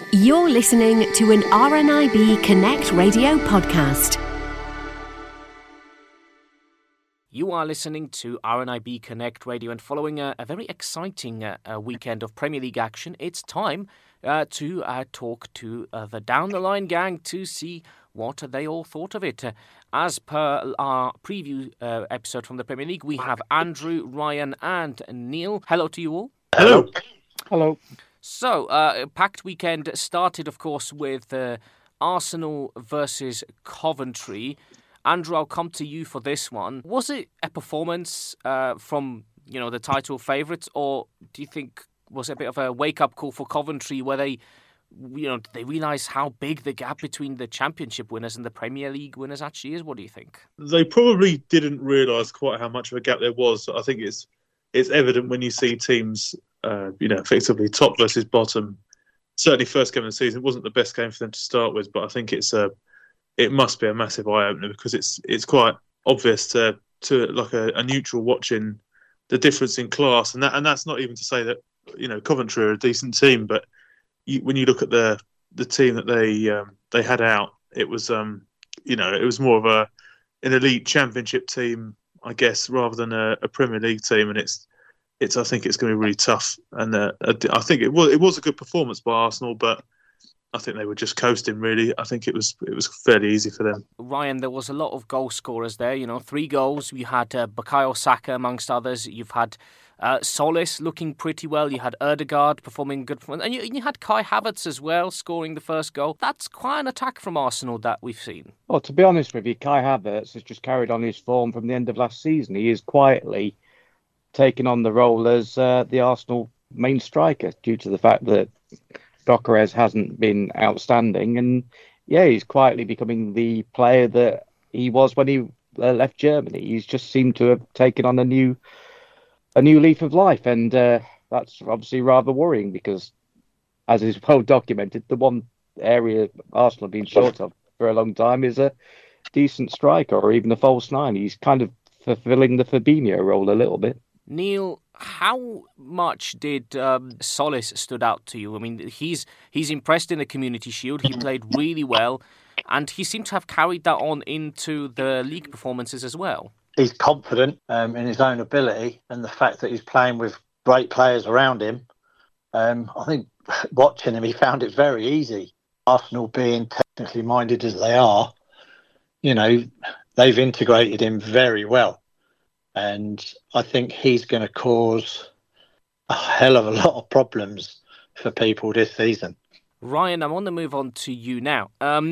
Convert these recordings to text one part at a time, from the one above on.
You're listening to an RNIB Connect radio podcast. You are listening to RNIB Connect Radio, and following a very exciting weekend of Premier League action, it's time to talk to the Down the Line gang to see what they all thought of it. As per our preview episode from the Premier League, we have Andrew, Ryan and Neil. Hello to you all. Hello. Hello. So, packed weekend started, of course, with Arsenal versus Coventry. Andrew, I'll come to you for this one. Was it a performance from, the title favourites, or do you think was it a bit of a wake-up call for Coventry where they realise how big the gap between the Championship winners and the Premier League winners actually is? What do you think? They probably didn't realise quite how much of a gap there was. I think it's evident when you see teams, effectively top versus bottom. Certainly, first game of the season, it wasn't the best game for them to start with, but I think it must be a massive eye-opener because it's quite obvious to like a neutral watching the difference in class, and that's not even to say that Coventry are a decent team, but when you look at the team that they had out, it was it was more of an elite Championship team, I guess, rather than a Premier League team, and I think it's going to be really tough, and I think it was a good performance by Arsenal, but I think they were just coasting, really. I think it was fairly easy for them. Ryan, there was a lot of goal scorers there. 3 goals. You had Bukayo Saka, amongst others. You've had Solis looking pretty well. You had Ødegaard performing good. And you had Kai Havertz as well, scoring the first goal. That's quite an attack from Arsenal that we've seen. Well, to be honest with you, Kai Havertz has just carried on his form from the end of last season. He is quietly taking on the role as the Arsenal main striker due to the fact that Gyökeres hasn't been outstanding, and he's quietly becoming the player that he was when he left Germany. He's just seemed to have taken on a new leaf of life, and that's obviously rather worrying because, as is well documented, the one area Arsenal have been short of for a long time is a decent striker or even a false nine. He's kind of fulfilling the Fabinho role a little bit. Neil, how much did Solis stood out to you? I mean, he's impressed in the Community Shield. He played really well, and he seemed to have carried that on into the league performances as well. He's confident in his own ability, and the fact that he's playing with great players around him. I think watching him, he found it very easy. Arsenal being technically minded as they are, they've integrated him very well. And I think he's going to cause a hell of a lot of problems for people this season. Ryan, I want to move on to you now.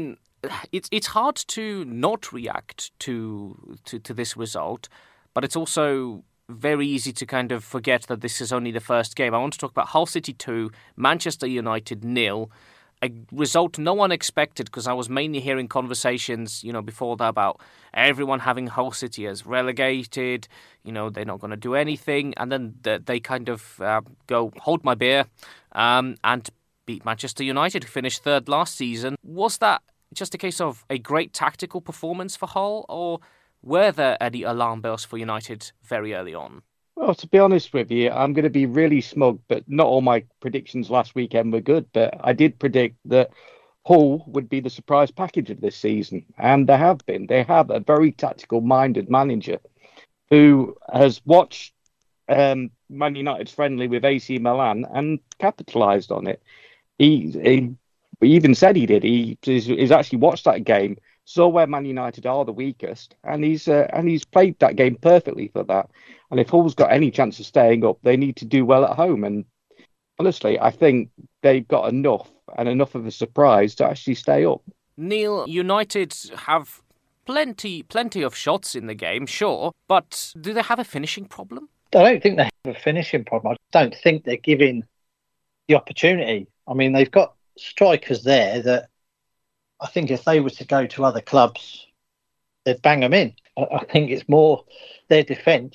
It's hard to not react to this result, but it's also very easy to kind of forget that this is only the first game. I want to talk about Hull City 2, Manchester United 0. A result no one expected, because I was mainly hearing conversations, before that about everyone having Hull City as relegated, they're not going to do anything. And then they kind of go, hold my beer, and beat Manchester United, who finished 3rd last season. Was that just a case of a great tactical performance for Hull, or were there any alarm bells for United very early on? Well, to be honest with you, I'm going to be really smug, but not all my predictions last weekend were good. But I did predict that Hull would be the surprise package of this season. And they have been. They have a very tactical-minded manager who has watched Man United's friendly with AC Milan and capitalised on it. He even said he did. He's actually watched that game, saw where Man United are the weakest, and he's played that game perfectly for that. And if Hull's got any chance of staying up, they need to do well at home. And honestly, I think they've got enough of a surprise to actually stay up. Neil, United have plenty of shots in the game, sure, but do they have a finishing problem? I don't think they have a finishing problem. I don't think they're giving the opportunity. I mean, they've got strikers there that I think if they were to go to other clubs, they'd bang them in. I think it's more their defence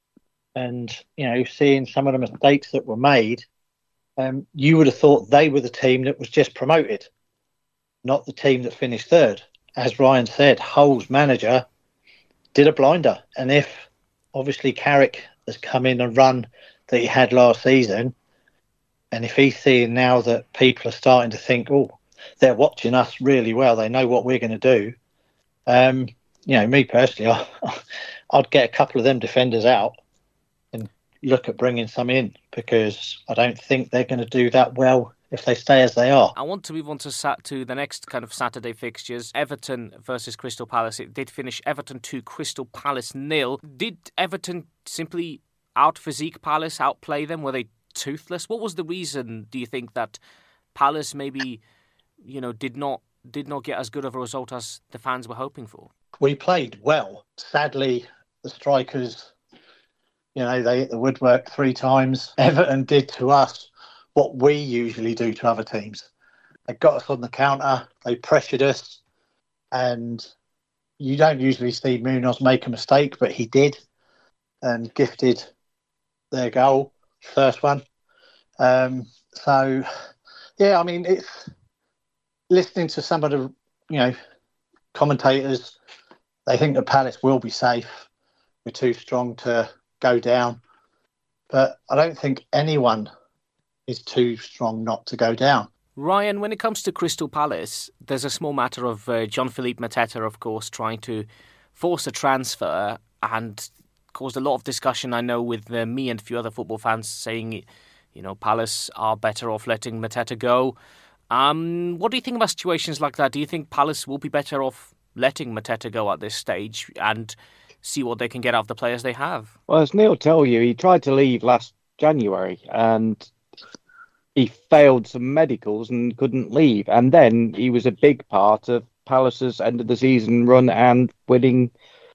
and, seeing some of the mistakes that were made, you would have thought they were the team that was just promoted, not the team that finished 3rd. As Ryan said, Hull's manager did a blinder. And if, obviously, Carrick has come in and run that he had last season, And if he's seeing now that people are starting to think, oh, they're watching us really well, they know what we're going to do. Me personally, I'd get a couple of them defenders out and look at bringing some in, because I don't think they're going to do that well if they stay as they are. I want to move on to the next kind of Saturday fixtures. Everton versus Crystal Palace. It did finish Everton 2, Crystal Palace 0. Did Everton simply out-physique Palace, outplay them? Were they toothless? What was the reason, do you think, that Palace maybe, did not get as good of a result as the fans were hoping for? We played well. Sadly, the strikers, they hit the woodwork 3 times. Everton did to us what we usually do to other teams. They got us on the counter, they pressured us, and you don't usually see Munoz make a mistake, but he did, and gifted their goal, first one. It's listening to some of the, commentators. They think that Palace will be safe. We're too strong to go down. But I don't think anyone is too strong not to go down. Ryan, when it comes to Crystal Palace, there's a small matter of Jean-Philippe Mateta, of course, trying to force a transfer, and caused a lot of discussion, I know, with me and a few other football fans saying, Palace are better off letting Mateta go. What do you think about situations like that? Do you think Palace will be better off letting Mateta go at this stage and see what they can get out of the players they have? Well, as Neil told you, he tried to leave last January and he failed some medicals and couldn't leave. And then he was a big part of Palace's end of the season run and winning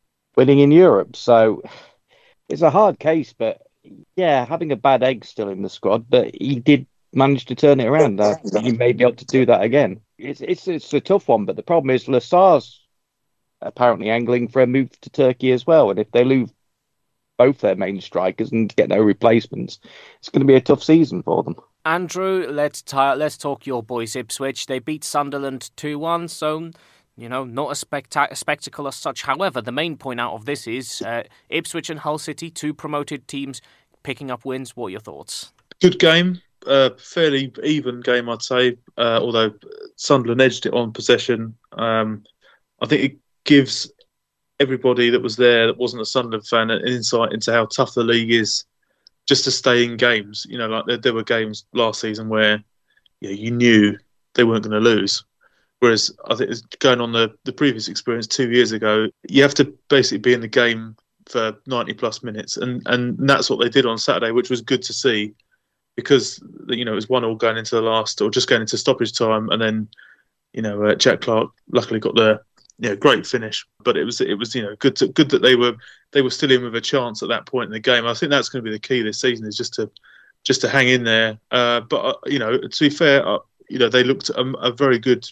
in Europe. So it's a hard case, but yeah, having a bad egg still in the squad, but he did manage to turn it around. He may be able to do that again. It's a tough one, but the problem is Lasar's apparently angling for a move to Turkey as well. And if they lose both their main strikers and get no replacements, it's going to be a tough season for them. Andrew, let's talk your boys Ipswich. They beat Sunderland 2-1, so not a spectacle as such. However, the main point out of this is Ipswich and Hull City, 2 promoted teams, picking up wins. What are your thoughts? Good game, fairly even game, I'd say. Although Sunderland edged it on possession, I think it gives everybody that was there that wasn't a Sunderland fan an insight into how tough the league is just to stay in games. Like there were games last season where you knew they weren't going to lose. Whereas I think going on the previous experience 2 years ago, you have to basically be in the game for 90 plus minutes. And that's what they did on Saturday, which was good to see, because it was 1-1 going into the last, or just going into stoppage time. And then, Jack Clark luckily got the great finish. But it was good that they were still in with a chance at that point in the game. I think that's going to be the key this season, is just to hang in there. But to be fair, they looked a very good.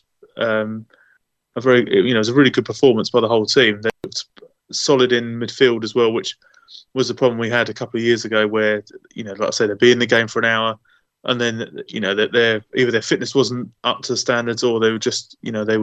It was a really good performance by the whole team. They looked solid in midfield as well, which was the problem we had a couple of years ago, where like I said, they'd be in the game for an hour, and then that either their fitness wasn't up to standards, or they would just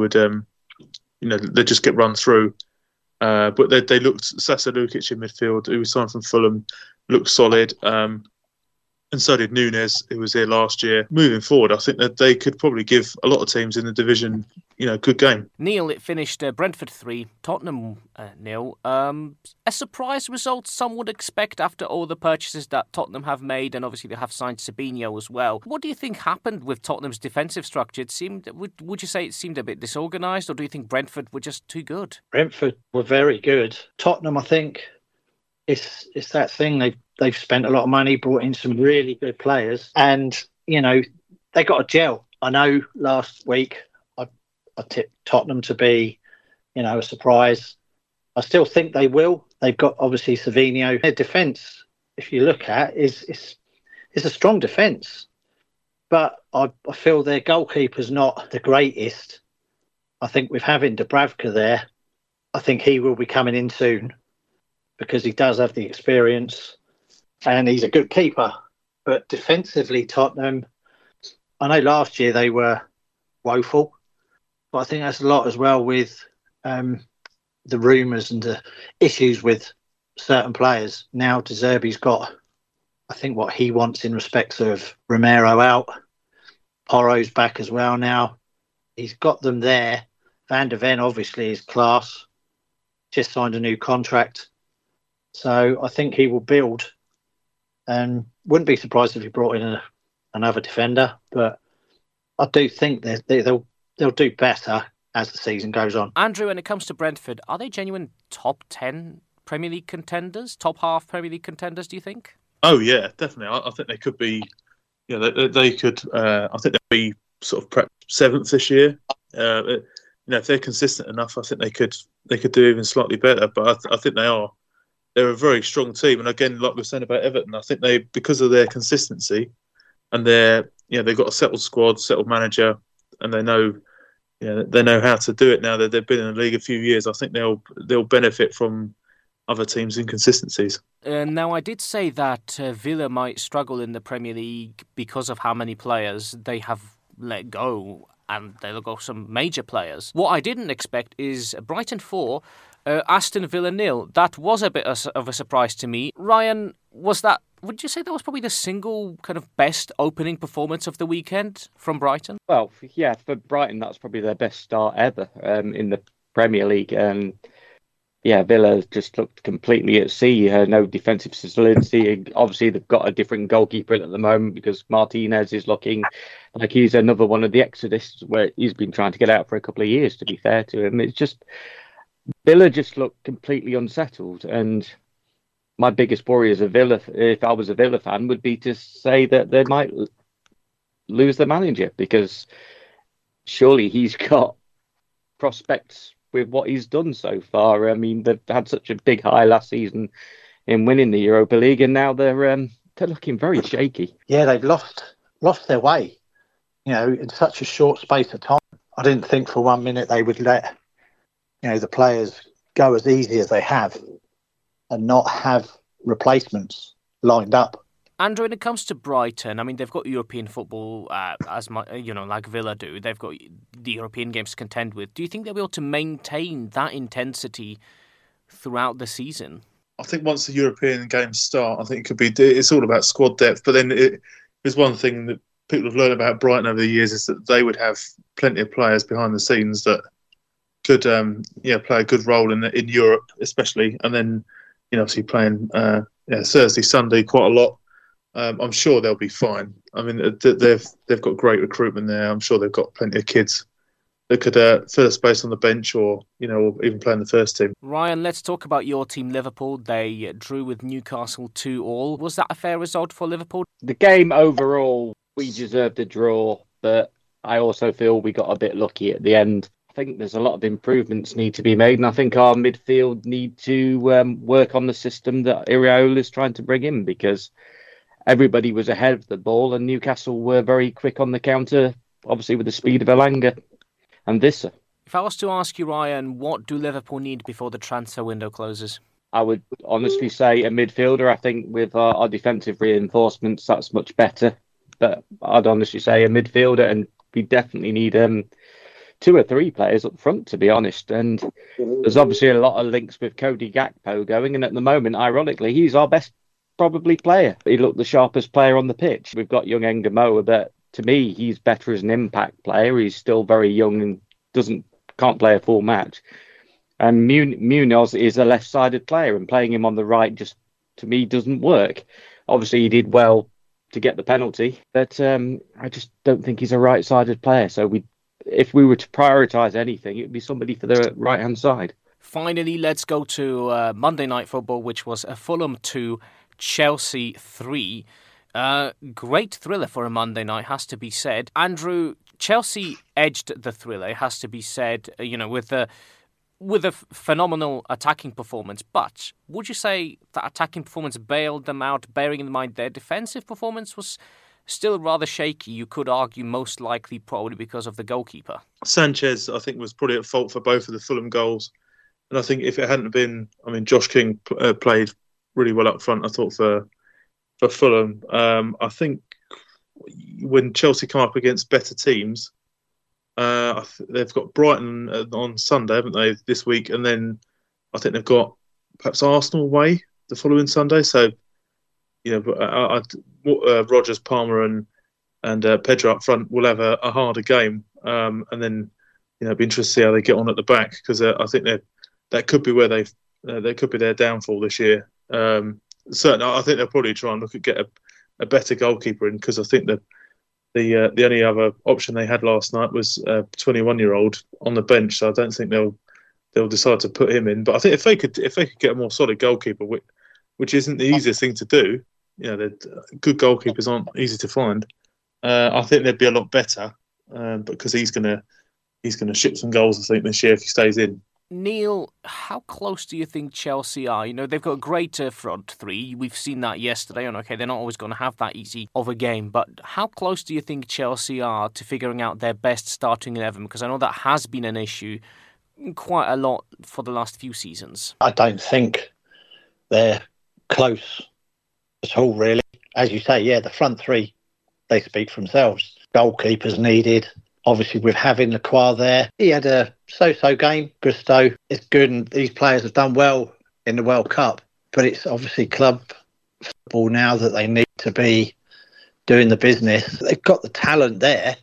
they'd just get run through. But they looked, Sasa Lukic in midfield, who was signed from Fulham, looked solid. And so did Nunes, who was here last year. Moving forward, I think that they could probably give a lot of teams in the division, a good game. Neil, it finished Brentford 3, Tottenham 0. A surprise result some would expect after all the purchases that Tottenham have made, and obviously they have signed Sabinho as well. What do you think happened with Tottenham's defensive structure? It seemed, would you say it seemed a bit disorganised, or do you think Brentford were just too good? Brentford were very good. Tottenham, I think, it's that thing. They've spent a lot of money, brought in some really good players, and they got a gel. I know last week I tipped Tottenham to be, a surprise. I still think they will. They've got obviously Savino. Their defence, if you look at, is a strong defence, but I feel their goalkeeper's not the greatest. I think with having Dubravka there, I think he will be coming in soon, because he does have the experience. And he's a good keeper. But defensively, Tottenham, I know last year they were woeful, but I think that's a lot as well with the rumours and the issues with certain players. Now De Zerbi's got, I think what he wants in respects of Romero out, Porro's back as well now. He's got them there. Van der Ven obviously is class. Just signed a new contract. So I think he will build. And wouldn't be surprised if he brought in another defender. But I do think they'll do better as the season goes on. Andrew, when it comes to Brentford, are they genuine top 10 Premier League contenders? Top half Premier League contenders, do you think? Oh, yeah, definitely. I think they could be, they could, I think they'll be sort of perhaps 7th this year. If they're consistent enough, I think they could do even slightly better. But I think they're a very strong team. And again, like we were saying about Everton, I think because of their consistency and they've got a settled squad, settled manager, and they know how to do it now that they've been in the league a few years. I think they'll benefit from other teams' inconsistencies. Now, I did say that Villa might struggle in the Premier League because of how many players they have let go, and they'll go some major players. What I didn't expect is Brighton 4, Aston Villa 0. That was a bit of a surprise to me. Ryan, would you say that was probably the single kind of best opening performance of the weekend from Brighton? Well, yeah, for Brighton, that's probably their best start ever in the Premier League. Yeah, Villa just looked completely at sea. No defensive solidity. Obviously, they've got a different goalkeeper at the moment because Martinez is looking like he's another one of the Exodus where he's been trying to get out for a couple of years, to be fair to him. It's just, Villa just looked completely unsettled. And my biggest worry as if I was a Villa fan, would be to say that they might lose the manager because surely he's got prospects with what he's done so far. I mean, they've had such a big high last season in winning the Europa League, and now they're looking very shaky. Yeah, they've lost their way, in such a short space of time. I didn't think for 1 minute they would let, the players go as easy as they have and not have replacements lined up. Andrew, when it comes to Brighton, I mean, they've got European football, like Villa do. They've got the European games to contend with. Do you think they'll be able to maintain that intensity throughout the season? I think once the European games start, I think it's all about squad depth. But then there's one thing that people have learned about Brighton over the years is that they would have plenty of players behind the scenes that could play a good role in Europe, especially. And then, obviously playing Thursday, Sunday quite a lot. I'm sure they'll be fine. I mean, they've got great recruitment there. I'm sure they've got plenty of kids that could fill a space on the bench or even play in the first team. Ryan, let's talk about your team, Liverpool. They drew with Newcastle 2-2. Was that a fair result for Liverpool? The game overall, we deserved a draw, but I also feel we got a bit lucky at the end. I think there's a lot of improvements need to be made, and I think our midfield need to work on the system that Iraola is trying to bring in, because everybody was ahead of the ball and Newcastle were very quick on the counter, obviously with the speed of Elanga and Visser. If I was to ask you, Ryan, what do Liverpool need before the transfer window closes? I would honestly say a midfielder. I think with our defensive reinforcements, that's much better. But I'd honestly say a midfielder, and we definitely need 2 or 3 players up front, to be honest. And there's obviously a lot of links with Cody Gakpo going, and at the moment, ironically, he's our best probably player. He looked the sharpest player on the pitch. We've got young Engamoa, but to me, he's better as an impact player. He's still very young and can't play a full match. And Munoz is a left-sided player, and playing him on the right just, to me, doesn't work. Obviously, he did well to get the penalty, but I just don't think he's a right-sided player. So if we were to prioritise anything, it would be somebody for the right-hand side. Finally, let's go to Monday Night Football, which was a Fulham 2, Chelsea 3. Great thriller for a Monday night, has to be said. Andrew, Chelsea edged the thriller, it has to be said, with a phenomenal attacking performance. But would you say that attacking performance bailed them out, bearing in mind their defensive performance was still rather shaky? You could argue most likely probably because of the goalkeeper. Sanchez, I think, was probably at fault for both of the Fulham goals. And I think if it hadn't been, Josh King played really well up front, I thought, for Fulham. I think when Chelsea come up against better teams, they've got Brighton on Sunday, haven't they, this week? And then I think they've got perhaps Arsenal away the following Sunday. So But Rodgers, Palmer, and Pedro up front will have a harder game, and then it'd be interesting to see how they get on at the back, because I think that could be where they could be their downfall this year. Certainly, I think they'll probably try and look at get a better goalkeeper in, because I think that the only other option they had last night was a 21-year-old on the bench. So I don't think they'll decide to put him in. But I think if they could get a more solid goalkeeper, which isn't the easiest thing to do, good goalkeepers aren't easy to find. I think they'd be a lot better, because he's gonna ship some goals, I think, this year if he stays in. Neil, how close do you think Chelsea are? They've got a great front three. We've seen that yesterday. And okay, they're not always going to have that easy of a game. But how close do you think Chelsea are to figuring out their best starting 11? Because I know that has been an issue quite a lot for the last few seasons. I don't think they're close at all, really. As you say, the front three, they speak for themselves. Goalkeepers needed. Obviously, with having Lacroix there, he had a so-so game. Gusto is good, and these players have done well in the World Cup. But it's obviously club football now that they need to be doing the business. They've got the talent there.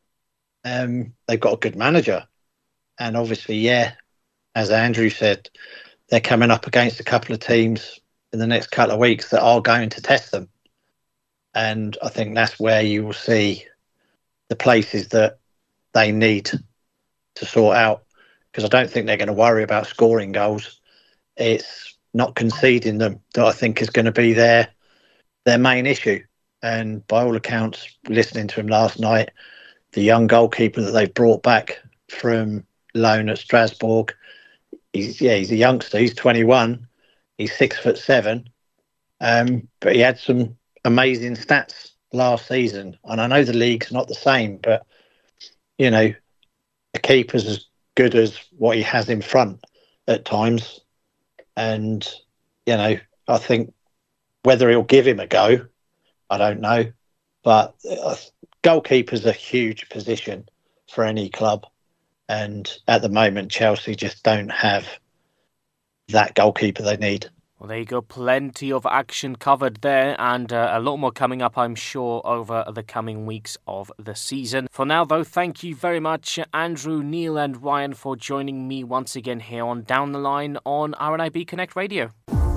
They've got a good manager. And obviously, as Andrew said, they're coming up against a couple of teams in the next couple of weeks that are going to test them. And I think that's where you will see the places that they need to sort out, because I don't think they're going to worry about scoring goals. It's not conceding them that I think is going to be their main issue. And by all accounts, listening to him last night, the young goalkeeper that they've brought back from loan at Strasbourg, he's a youngster. He's 21. He's 6'7", but he had some amazing stats last season. And I know the league's not the same, but the keeper's as good as what he has in front at times. And I think whether he'll give him a go, I don't know. But goalkeeper's a huge position for any club. And at the moment, Chelsea just don't have that goalkeeper they need. Well, there you go. Plenty of action covered there, and a lot more coming up, I'm sure, over the coming weeks of the season. For now, though, thank you very much, Andrew, Neil and Ryan, for joining me once again here on Down the Line on RNIB Connect Radio.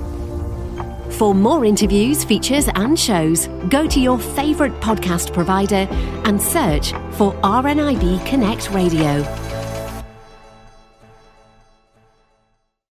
For more interviews, features and shows, go to your favourite podcast provider and search for RNIB Connect Radio.